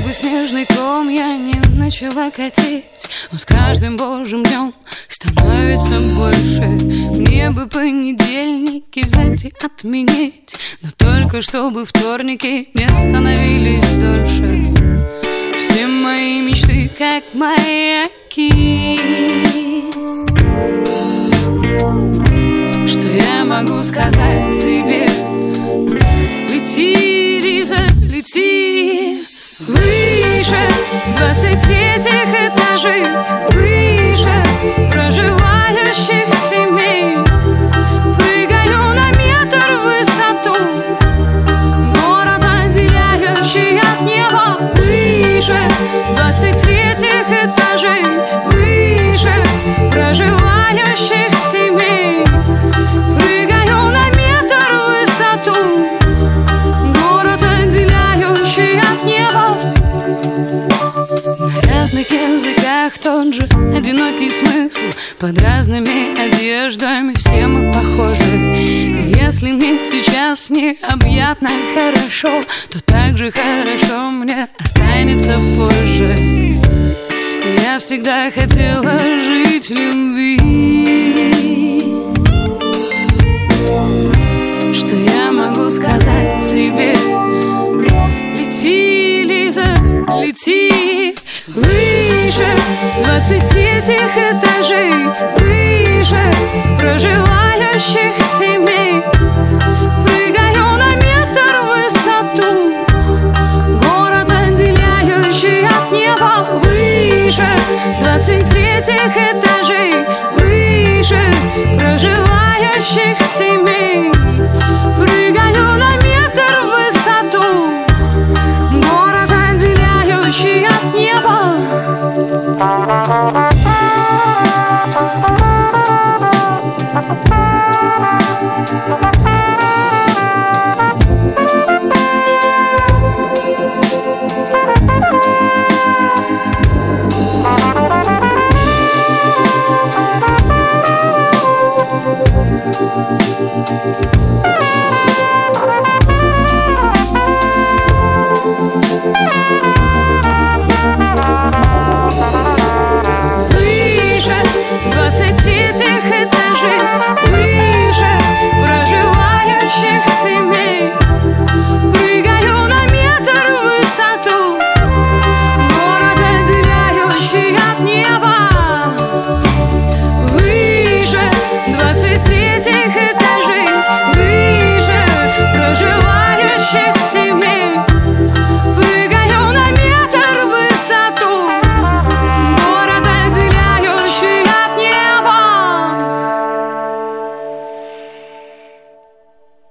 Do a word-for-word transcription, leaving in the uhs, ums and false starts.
бы снежный ком я не начала катить, он с каждым божьим днем становится больше. Мне бы понедельники взять и отменить, но только чтобы вторники не становились дольше. Все мои мечты как маяки. Что я могу сказать себе? Лети, Лиза, лети выше двадцать третьих этажей, выше проживающих семей. Прыгаю на метр в высоту, город отделяющий от неба. Выше двадцать третьих этажей, выше проживающих семей. Прыгаю на метр в высоту, город отделяющий от неба. На разных языках тот же одинокий смысл, под разными одеждами все мы похожи. Если мне сейчас необъятно хорошо, то так же хорошо мне останется позже. Я всегда хотела жить в любви. Что я могу сказать себе? Лети, Лиза, лети выше двадцать третьих этажей, выше проживающих семей. Прыгаю на метр в высоту, город отделяющий от неба. Выше двадцать третьих этажей, выше проживающих семей. Прыгаю на метр в высоту, город отделяющий от неба.